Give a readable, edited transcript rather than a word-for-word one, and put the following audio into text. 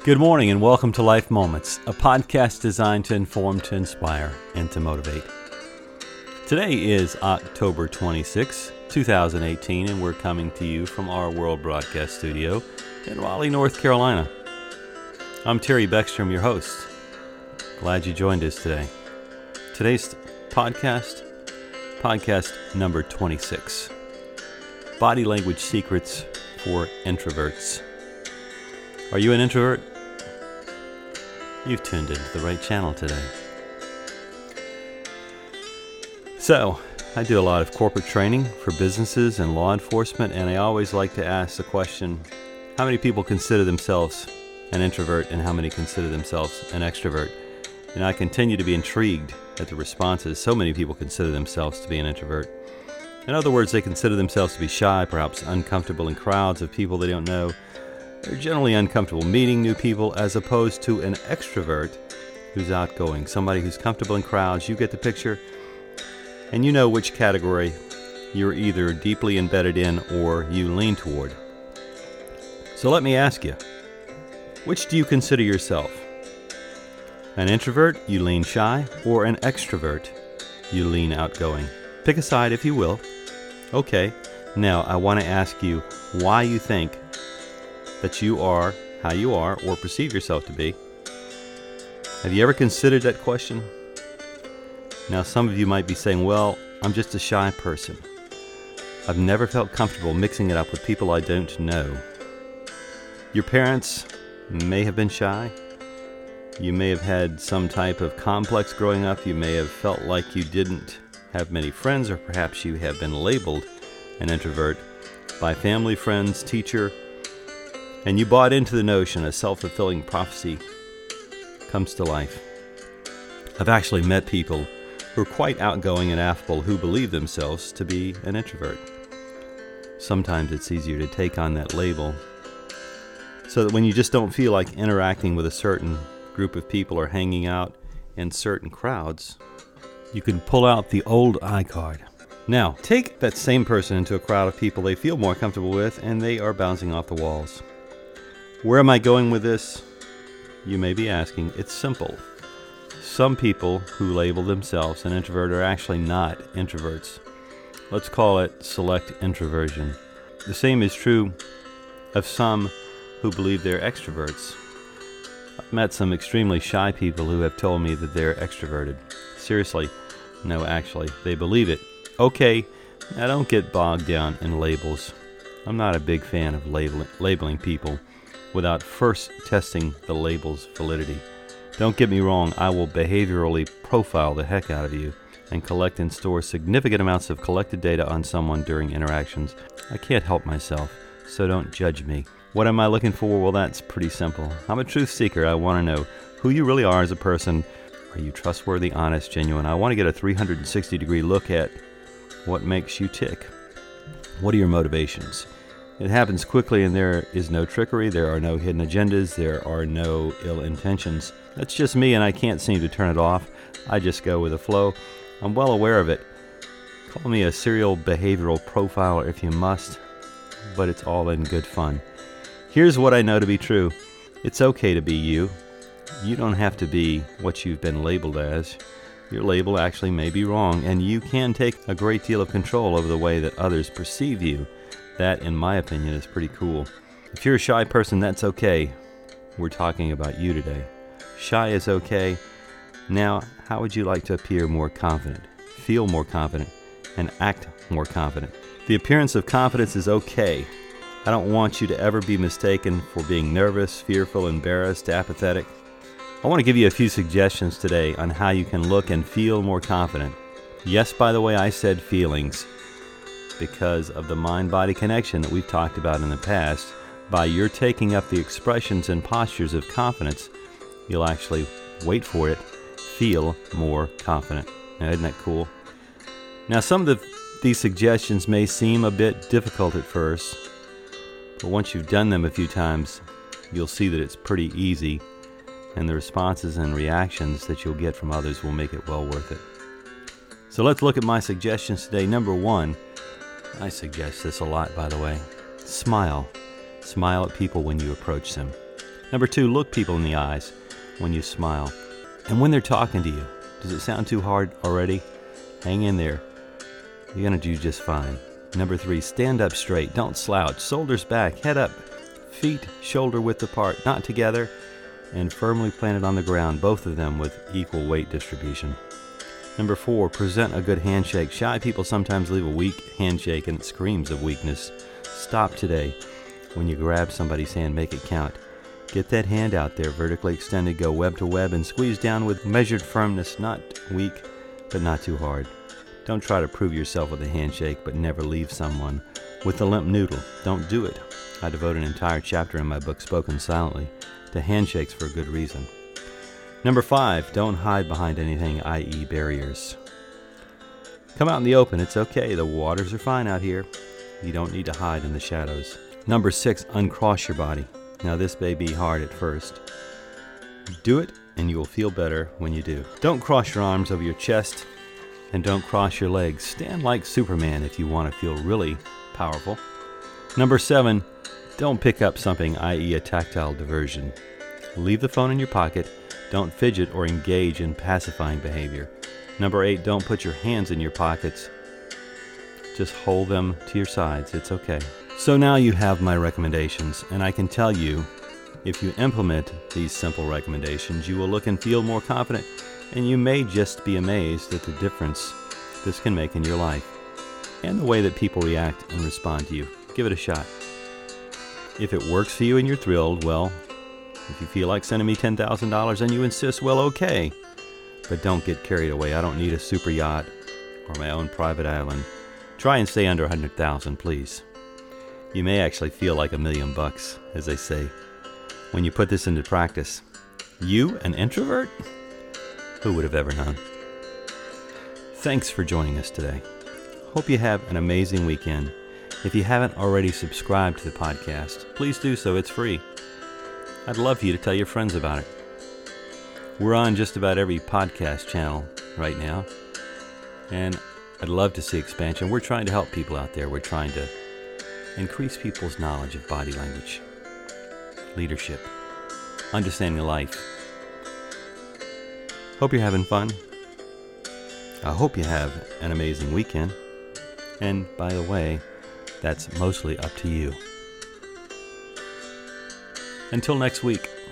Good morning and welcome to Life Moments, a podcast designed to inform, to inspire, and to motivate. Today is October 26, 2018, and we're coming to you from our World Broadcast Studio in Raleigh, North Carolina. I'm Terry Beckstrom, your host. Glad you joined us today. Today's podcast number 26, Body Language Secrets for Introverts. Are you an introvert? You've tuned into the right channel today. So, I do a lot of corporate training for businesses and law enforcement, and I always like to ask the question, how many people consider themselves an introvert and how many consider themselves an extrovert? And I continue to be intrigued at the responses. So many people consider themselves to be an introvert. In other words, they consider themselves to be shy, perhaps uncomfortable in crowds of people they don't know. They're generally uncomfortable meeting new people, as opposed to an extrovert who's outgoing, somebody who's comfortable in crowds. You get the picture, and you know which category you're either deeply embedded in or you lean toward. So let me ask you, which do you consider yourself? An introvert, you lean shy, or an extrovert, you lean outgoing? Pick a side if you will. Okay, now I want to ask you why you think that you are how you are or perceive yourself to be. Have you ever considered that question? Now, some of you might be saying, well, I'm just a shy person. I've never felt comfortable mixing it up with people I don't know. Your parents may have been shy. You may have had some type of complex growing up. You may have felt like you didn't have many friends, or perhaps you have been labeled an introvert by family, friends, teacher, and you bought into the notion a self-fulfilling prophecy comes to life. I've actually met people who are quite outgoing and affable who believe themselves to be an introvert. Sometimes it's easier to take on that label so that when you just don't feel like interacting with a certain group of people or hanging out in certain crowds, you can pull out the old I card. Now, take that same person into a crowd of people they feel more comfortable with and they are bouncing off the walls. Where am I going with this? You may be asking. It's simple. Some people who label themselves an introvert are actually not introverts. Let's call it select introversion. The same is true of some who believe they're extroverts. I've met some extremely shy people who have told me that they're extroverted. Seriously, no, actually, they believe it. Okay, now don't get bogged down in labels. I'm not a big fan of labeling people without first testing the label's validity. Don't get me wrong, I will behaviorally profile the heck out of you and collect and store significant amounts of collected data on someone during interactions. I can't help myself, so don't judge me. What am I looking for? Well, that's pretty simple. I'm a truth seeker. I want to know who you really are as a person. Are you trustworthy, honest, genuine? I want to get a 360-degree look at what makes you tick. What are your motivations? It happens quickly, and there is no trickery, there are no hidden agendas, there are no ill intentions. That's just me, and I can't seem to turn it off. I just go with the flow. I'm well aware of it. Call me a serial behavioral profiler if you must, but it's all in good fun. Here's what I know to be true. It's okay to be you. You don't have to be what you've been labeled as. Your label actually may be wrong, and you can take a great deal of control over the way that others perceive you. That, in my opinion, is pretty cool. If you're a shy person, that's okay. We're talking about you today. Shy is okay. Now, how would you like to appear more confident, feel more confident, and act more confident? The appearance of confidence is okay. I don't want you to ever be mistaken for being nervous, fearful, embarrassed, apathetic. I want to give you a few suggestions today on how you can look and feel more confident. Yes, by the way, I said feelings, because of the mind-body connection that we've talked about in the past. By your taking up the expressions and postures of confidence, you'll actually, wait for it, feel more confident. Now, isn't that cool? Now, some of these suggestions may seem a bit difficult at first, but once you've done them a few times, you'll see that it's pretty easy, and the responses and reactions that you'll get from others will make it well worth it. So let's look at my suggestions today. Number one, I suggest this a lot, by the way. Smile. Smile at people when you approach them. Number 2, look people in the eyes when you smile. And when they're talking to you, does it sound too hard already? Hang in there. You're going to do just fine. Number 3, stand up straight. Don't slouch. Shoulders back, head up, feet shoulder width apart, not together, and firmly planted on the ground, both of them with equal weight distribution. Number 4, present a good handshake. Shy people sometimes leave a weak handshake and it screams of weakness. Stop today. When you grab somebody's hand, make it count. Get that hand out there, vertically extended, go web to web, and squeeze down with measured firmness, not weak, but not too hard. Don't try to prove yourself with a handshake, but never leave someone with a limp noodle. Don't do it. I devote an entire chapter in my book, Spoken Silently, to handshakes for a good reason. Number 5, don't hide behind anything, i.e. barriers. Come out in the open, it's okay. The waters are fine out here. You don't need to hide in the shadows. Number 6, uncross your body. Now this may be hard at first. Do it and you will feel better when you do. Don't cross your arms over your chest and don't cross your legs. Stand like Superman if you want to feel really powerful. Number 7, don't pick up something, i.e. a tactile diversion. Leave the phone in your pocket. Don't fidget or engage in pacifying behavior. Number 8, don't put your hands in your pockets. Just hold them to your sides. It's okay. So now you have my recommendations, and I can tell you, if you implement these simple recommendations, you will look and feel more confident, and you may just be amazed at the difference this can make in your life and the way that people react and respond to you. Give it a shot. If it works for you and you're thrilled, well, if you feel like sending me $10,000 and you insist, well, okay. But don't get carried away. I don't need a super yacht or my own private island. Try and stay under $100,000, please. You may actually feel like $1 million, as they say, when you put this into practice. You, an introvert? Who would have ever known? Thanks for joining us today. Hope you have an amazing weekend. If you haven't already subscribed to the podcast, please do so. It's free. I'd love for you to tell your friends about it. We're on just about every podcast channel right now, and I'd love to see expansion. We're trying to help people out there. We're trying to increase people's knowledge of body language, leadership, understanding life. Hope you're having fun. I hope you have an amazing weekend. And by the way, that's mostly up to you. Until next week.